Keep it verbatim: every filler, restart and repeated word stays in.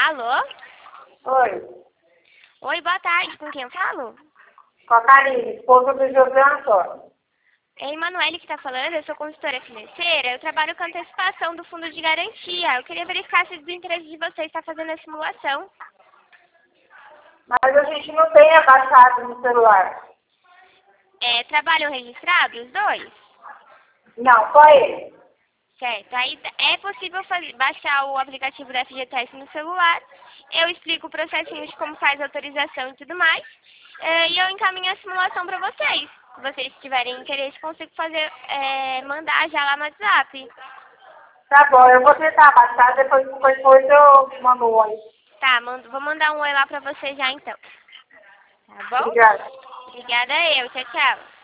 Alô? Oi, Oi, boa tarde. Com quem eu falo? com a Karine, esposa do José Antônio. É a Emanuele que está falando, eu sou consultora financeira, eu trabalho com antecipação do fundo de garantia. Eu queria verificar se do interesse de vocês está fazendo a simulação. Mas a gente não tem abaixado no celular. É, trabalham registrados os dois? Não, só ele. Certo. Aí é possível fazer, baixar o aplicativo da F G T S no celular. Eu explico o processinho de como faz a autorização e tudo mais. É, e eu encaminho a simulação para vocês. Se vocês tiverem interesse, consigo fazer, é, mandar já lá no WhatsApp. Tá bom, eu vou tentar abaixar, depois, depois eu mando um oi. Tá, mando, vou mandar um oi lá pra você já então. Tá bom? Obrigada. Obrigada eu. Tchau, tchau.